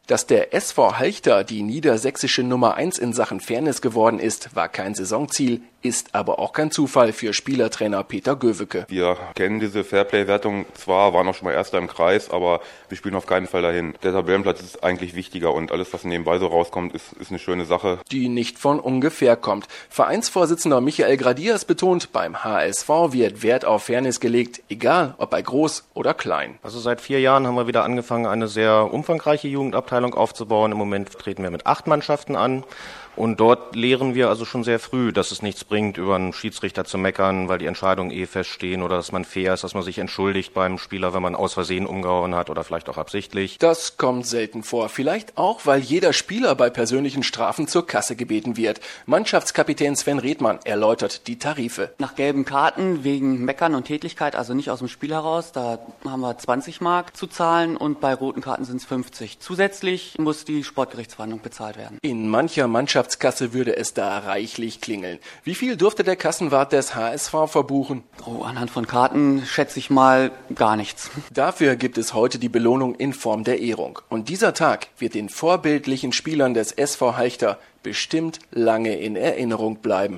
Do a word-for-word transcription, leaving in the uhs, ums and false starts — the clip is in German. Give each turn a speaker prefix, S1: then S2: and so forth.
S1: Dass der S V Halchter die niedersächsische Nummer eins in Sachen Fairness geworden ist, war kein Saisonziel, ist aber auch kein Zufall für Spielertrainer Peter Göwecke.
S2: Wir kennen diese Fairplay-Wertung zwar, waren auch schon mal Erster im Kreis, aber wir spielen auf keinen Fall dahin. Der Tabellenplatz ist eigentlich wichtiger und alles, was nebenbei so rauskommt, ist, ist eine schöne Sache.
S1: Die nicht von ungefähr kommt. Vereinsvorsitzender Michael Gradiers betont, beim H S V wird Wert auf Fairness gelegt, egal ob bei groß oder klein.
S3: Also seit vier Jahren haben wir wieder angefangen, eine sehr umfangreiche Jugendabteilung aufzubauen. Im Moment treten wir mit acht Mannschaften an. Und dort lehren wir also schon sehr früh, dass es nichts bringt, über einen Schiedsrichter zu meckern, weil die Entscheidungen eh feststehen oder dass man fair ist, dass man sich entschuldigt beim Spieler, wenn man aus Versehen umgehauen hat oder vielleicht auch absichtlich.
S1: Das kommt selten vor. Vielleicht auch, weil jeder Spieler bei persönlichen Strafen zur Kasse gebeten wird. Mannschaftskapitän Sven Redmann erläutert die Tarife.
S4: Nach gelben Karten wegen Meckern und Tätlichkeit, also nicht aus dem Spiel heraus, da haben wir zwanzig Mark zu zahlen und bei roten Karten sind es fünfzig. Zusätzlich muss die Sportgerichtsverhandlung bezahlt werden.
S1: In mancher Mannschaft Kasse würde es da reichlich klingeln. Wie viel durfte der Kassenwart des H S V verbuchen?
S4: Oh, anhand von Karten schätze ich mal gar nichts.
S1: Dafür gibt es heute die Belohnung in Form der Ehrung. Und dieser Tag wird den vorbildlichen Spielern des S V Halchter bestimmt lange in Erinnerung bleiben.